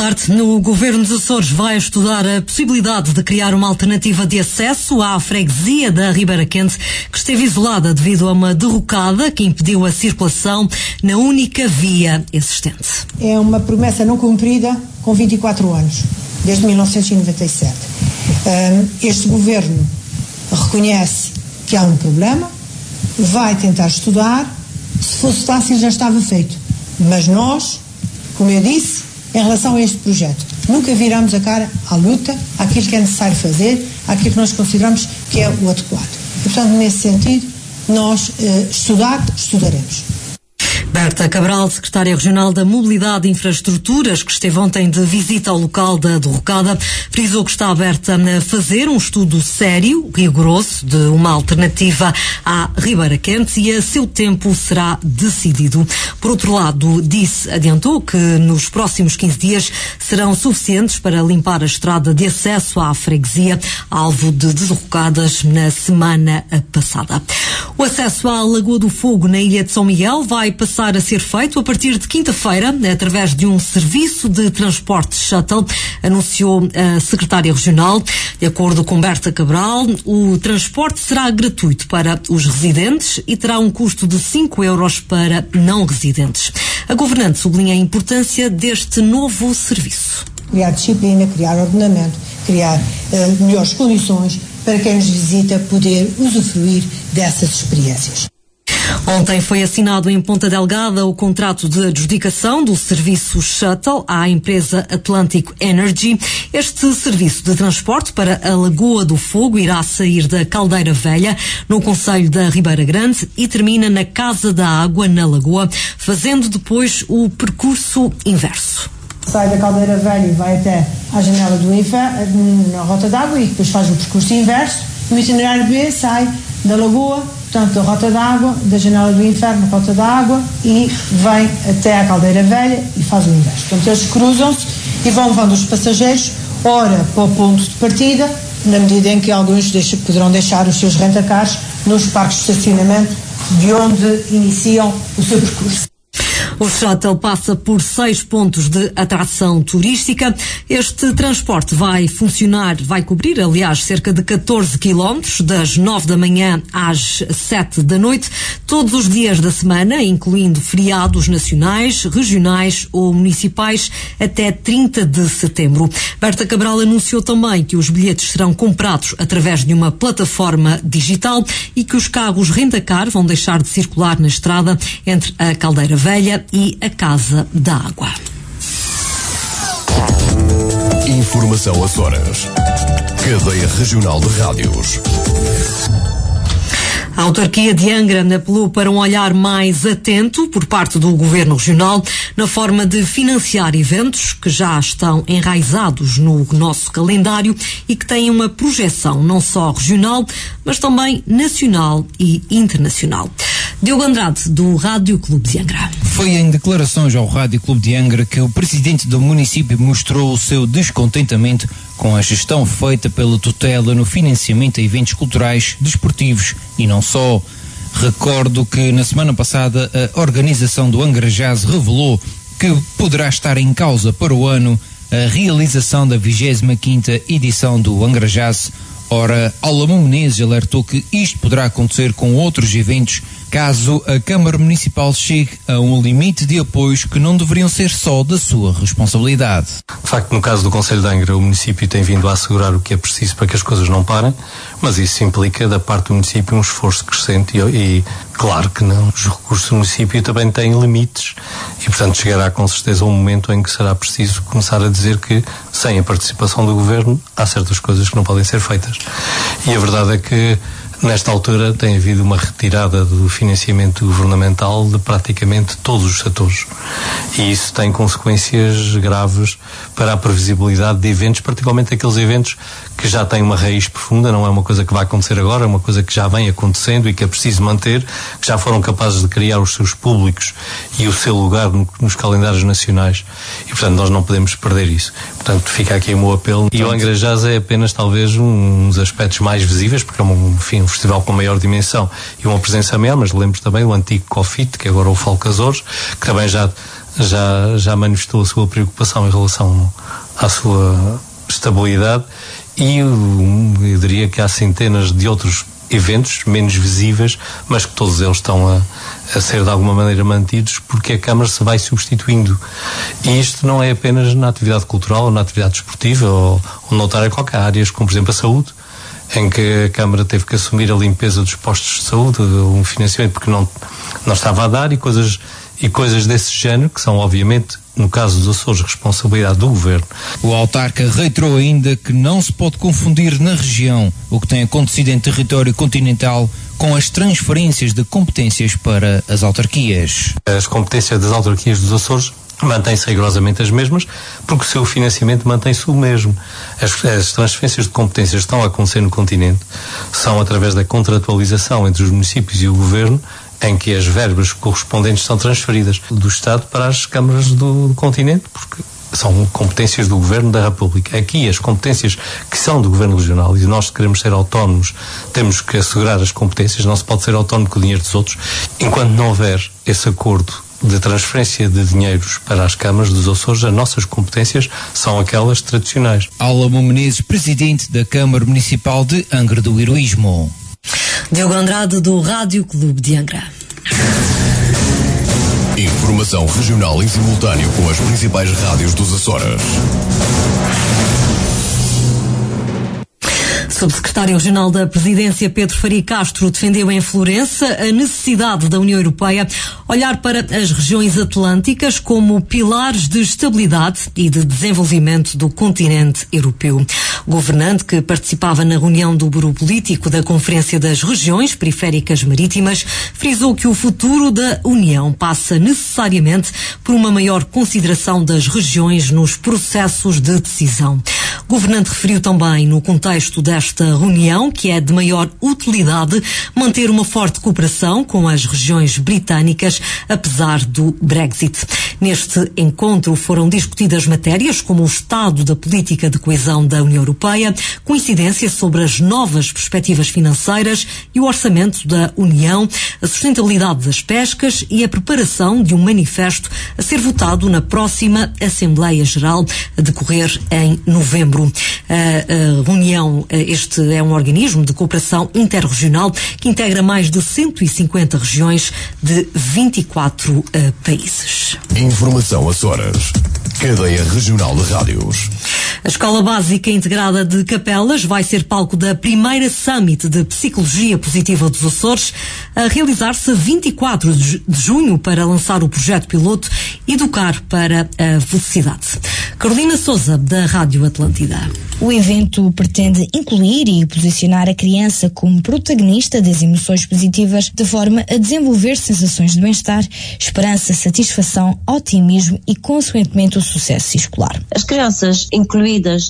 tarde. No Governo dos Açores vai estudar a possibilidade de criar uma alternativa de acesso à freguesia da Ribeira Quente, que esteve isolada devido a uma derrocada que impediu a circulação na única via existente. É uma promessa não cumprida com 24 anos, desde 1997. Este Governo reconhece que há um problema, vai tentar estudar. Se fosse fácil já estava feito, mas nós, como eu disse, em relação a este projeto, nunca viramos a cara à luta, àquilo que é necessário fazer, àquilo que nós consideramos que é o adequado. E, portanto, nesse sentido, nós estudaremos. Berta Cabral, secretária regional da Mobilidade e Infraestruturas, que esteve ontem de visita ao local da derrocada, frisou que está aberta a fazer um estudo sério, rigoroso, de uma alternativa à Ribeira Quente e a seu tempo será decidido. Por outro lado, adiantou que nos próximos 15 dias serão suficientes para limpar a estrada de acesso à freguesia, alvo de derrocadas na semana passada. O acesso à Lagoa do Fogo, na Ilha de São Miguel, vai passar a ser feito a partir de quinta-feira, através de um serviço de transporte shuttle, anunciou a secretária regional. De acordo com Berta Cabral, o transporte será gratuito para os residentes e terá um custo de 5 euros para não residentes. A governante sublinha a importância deste novo serviço. Criar disciplina, criar ordenamento, criar melhores condições para quem nos visita poder usufruir dessas experiências. Ontem foi assinado em Ponta Delgada o contrato de adjudicação do serviço shuttle à empresa Atlantic Energy. Este serviço de transporte para a Lagoa do Fogo irá sair da Caldeira Velha, no concelho da Ribeira Grande, e termina na Casa da Água, na Lagoa, fazendo depois o percurso inverso. Sai da Caldeira Velha e vai até à Janela do Inferno, na Rota d'Água, e depois faz o percurso inverso. O itinerário B sai da Lagoa, portanto, da Rota d'Água, da Janela do Inferno, Rota d'Água, e vem até à Caldeira Velha e faz o inverso. Portanto, eles cruzam-se e vão levando os passageiros, ora para o ponto de partida, na medida em que alguns poderão deixar os seus rentacars nos parques de estacionamento de onde iniciam o seu percurso. O shuttle passa por 6 pontos de atração turística. Este transporte vai cobrir, aliás, cerca de 14 quilómetros, das 9 da manhã às 7 da noite, todos os dias da semana, incluindo feriados nacionais, regionais ou municipais, até 30 de setembro. Berta Cabral anunciou também que os bilhetes serão comprados através de uma plataforma digital e que os carros rentacar vão deixar de circular na estrada entre a Caldeira Velha e a Casa da Água. Informação Açores. Cadeia Regional de Rádios. A autarquia de Angra apelou para um olhar mais atento por parte do Governo Regional na forma de financiar eventos que já estão enraizados no nosso calendário e que têm uma projeção não só regional, mas também nacional e internacional. Diogo Andrade, do Rádio Clube de Angra. Foi em declarações ao Rádio Clube de Angra que o presidente do município mostrou o seu descontentamento com a gestão feita pela tutela no financiamento a eventos culturais, desportivos e não só. Recordo que na semana passada a organização do Angra Jazz revelou que poderá estar em causa para o ano a realização da 25ª edição do Angra Jazz. Ora, Alamão Menezes alertou que isto poderá acontecer com outros eventos caso a Câmara Municipal chegue a um limite de apoios que não deveriam ser só da sua responsabilidade. De facto, no caso do Concelho de Angra, o município tem vindo a assegurar o que é preciso para que as coisas não parem, mas isso implica da parte do município um esforço crescente e claro que não, os recursos do município também têm limites e, portanto, chegará com certeza um momento em que será preciso começar a dizer que, sem a participação do Governo, há certas coisas que não podem ser feitas. E a verdade é que nesta altura tem havido uma retirada do financiamento governamental de praticamente todos os setores. E isso tem consequências graves para a previsibilidade de eventos, particularmente aqueles eventos que já têm uma raiz profunda, não é uma coisa que vai acontecer agora, é uma coisa que já vem acontecendo e que é preciso manter, que já foram capazes de criar os seus públicos e o seu lugar nos calendários nacionais. E, portanto, nós não podemos perder isso. Portanto, fica aqui o meu apelo. E o Angra Jazz é apenas, talvez, um dos aspectos mais visíveis, porque é um festival com maior dimensão e uma presença maior, mas lembro também o antigo Cofite, que agora é o Falcazores, que também já já manifestou a sua preocupação em relação à sua estabilidade, e eu diria que há centenas de outros eventos menos visíveis, mas que todos eles estão a ser de alguma maneira mantidos, porque a Câmara se vai substituindo. E isto não é apenas na atividade cultural ou na atividade desportiva ou noutra área qualquer, áreas como por exemplo a saúde, em que a Câmara teve que assumir a limpeza dos postos de saúde, um financiamento porque não estava a dar, e coisas desse género, que são obviamente, no caso dos Açores, responsabilidade do Governo. O autarca reiterou ainda que não se pode confundir na região o que tem acontecido em território continental com as transferências de competências para as autarquias. As competências das autarquias dos Açores mantêm-se rigorosamente as mesmas, porque o seu financiamento mantém-se o mesmo. As transferências de competências que estão a acontecer no continente são através da contratualização entre os municípios e o Governo, em que as verbas correspondentes são transferidas do Estado para as câmaras do continente, porque são competências do Governo da República. Aqui as competências que são do Governo Regional, e nós queremos ser autónomos, temos que assegurar as competências, não se pode ser autónomo com o dinheiro dos outros, enquanto não houver esse acordo de transferência de dinheiros para as câmaras dos Açores, as nossas competências são aquelas tradicionais. Álamo Menezes, presidente da Câmara Municipal de Angra do Heroísmo. Diogo Andrade, do Rádio Clube de Angra. Informação regional em simultâneo com as principais rádios dos Açores. Subsecretário Regional da Presidência Pedro Faria Castro defendeu em Florença a necessidade da União Europeia olhar para as regiões atlânticas como pilares de estabilidade e de desenvolvimento do continente europeu. O governante, que participava na reunião do Bureau Político da Conferência das Regiões Periféricas Marítimas, frisou que o futuro da União passa necessariamente por uma maior consideração das regiões nos processos de decisão. O governante referiu também, no contexto desta reunião, que é de maior utilidade manter uma forte cooperação com as regiões britânicas, apesar do Brexit. Neste encontro foram discutidas matérias como o estado da política de coesão da União Europeia, coincidência sobre as novas perspectivas financeiras e o orçamento da União, a sustentabilidade das pescas e a preparação de um manifesto a ser votado na próxima Assembleia Geral, a decorrer em novembro. A reunião, este é um organismo de cooperação interregional que integra mais de 150 regiões de 24 países. Informação Açores. Cadeia Regional de Rádios. A Escola Básica Integrada de Capelas vai ser palco da primeira Summit de Psicologia Positiva dos Açores, a realizar-se a 24 de junho para lançar o projeto piloto Educar para a Felicidade. Carolina Sousa, da Rádio Atlântida. O evento pretende incluir e posicionar a criança como protagonista das emoções positivas, de forma a desenvolver sensações de bem-estar, esperança, satisfação, otimismo e, consequentemente, o sucesso escolar. As crianças incluídas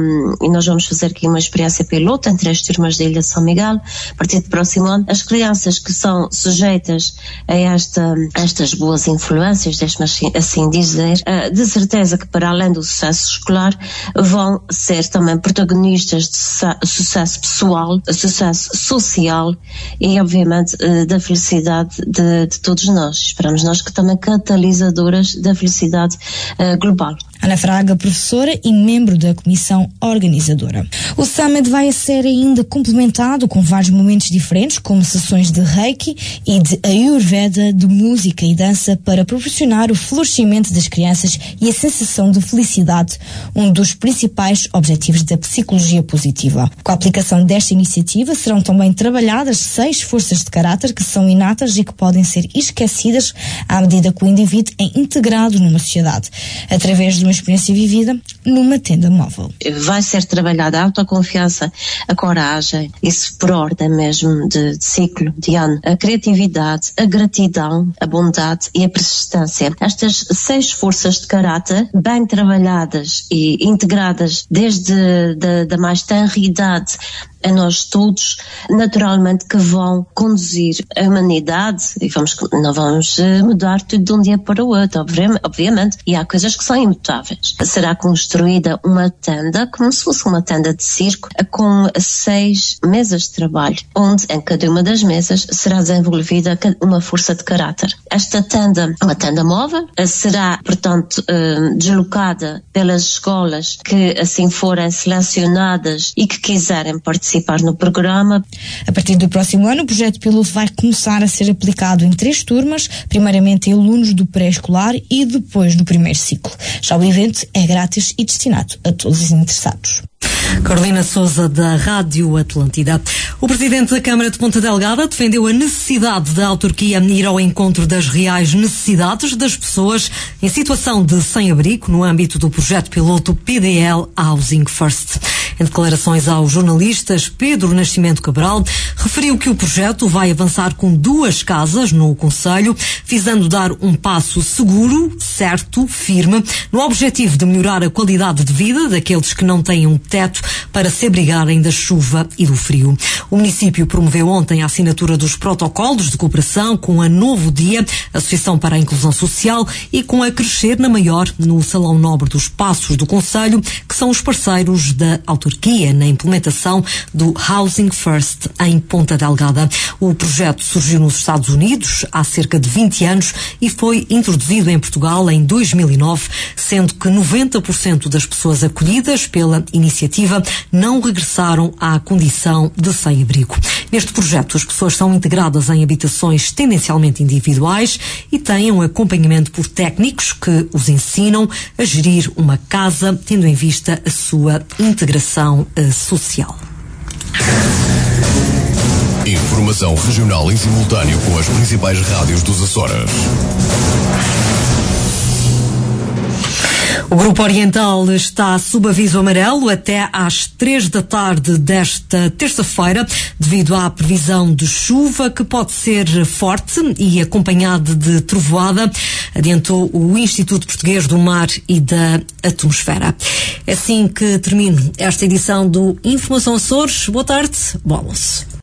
e nós vamos fazer aqui uma experiência piloto entre as turmas da Ilha de São Miguel, a partir do próximo ano, as crianças que são sujeitas a estas boas influências, deixe-me assim dizer, de certeza que para além do sucesso escolar, vão ser também protagonistas de sucesso pessoal, sucesso social e, obviamente, da felicidade de todos nós. Esperamos nós que também catalisadoras da felicidade global. Ana Fraga, professora e membro da comissão organizadora. O Summit vai ser ainda complementado com vários momentos diferentes, como sessões de Reiki e de Ayurveda, de música e dança, para proporcionar o florescimento das crianças e a sensação de felicidade, um dos principais objetivos da psicologia positiva. Com a aplicação desta iniciativa serão também trabalhadas 6 forças de caráter que são inatas e que podem ser esquecidas à medida que o indivíduo é integrado numa sociedade, através de uma experiência vivida numa tenda móvel. Vai ser trabalhada a autoconfiança, a coragem, isso por ordem mesmo de ciclo, de ano, a criatividade, a gratidão, a bondade e a persistência. Estas 6 forças de caráter, bem trabalhadas e integradas desde da mais tenra idade a nós todos, naturalmente que vão conduzir a humanidade, e não vamos mudar tudo de um dia para o outro, obviamente, e há coisas que são imutáveis. Será construída uma tenda, como se fosse uma tenda de circo, com 6 mesas de trabalho, onde em cada uma das mesas será desenvolvida uma força de caráter. Esta tenda, uma tenda móvel, será, portanto, deslocada pelas escolas que assim forem selecionadas e que quiserem participar no programa. A partir do próximo ano, o projeto piloto vai começar a ser aplicado em 3 turmas, primeiramente em alunos do pré-escolar e depois do primeiro ciclo. Já o evento é grátis e destinado a todos os interessados. Carolina Sousa, da Rádio Atlântida. O presidente da Câmara de Ponta Delgada defendeu a necessidade da autarquia ir ao encontro das reais necessidades das pessoas em situação de sem-abrigo no âmbito do projeto piloto PDL Housing First. Em declarações aos jornalistas, Pedro Nascimento Cabral referiu que o projeto vai avançar com 2 casas no concelho, visando dar um passo seguro, certo, firme, no objetivo de melhorar a qualidade de vida daqueles que não têm um teto para se abrigarem da chuva e do frio. O município promoveu ontem a assinatura dos protocolos de cooperação com a Novo Dia, Associação para a Inclusão Social, e com a Crescer na Maior, no Salão Nobre dos Passos do concelho, que são os parceiros da autarquia na implementação do Housing First em Ponta Delgada. O projeto surgiu nos Estados Unidos há cerca de 20 anos e foi introduzido em Portugal em 2009, sendo que 90% das pessoas acolhidas pela iniciativa não regressaram à condição de sem-abrigo. Neste projeto, as pessoas são integradas em habitações tendencialmente individuais e têm um acompanhamento por técnicos que os ensinam a gerir uma casa, tendo em vista a sua integração social. Informação regional em simultâneo com as principais rádios dos Açores. O Grupo Oriental está sob aviso amarelo até às 3 da tarde desta terça-feira, devido à previsão de chuva que pode ser forte e acompanhada de trovoada, adiantou o Instituto Português do Mar e da Atmosfera. É assim que termino esta edição do Informação Açores. Boa tarde, bom almoço.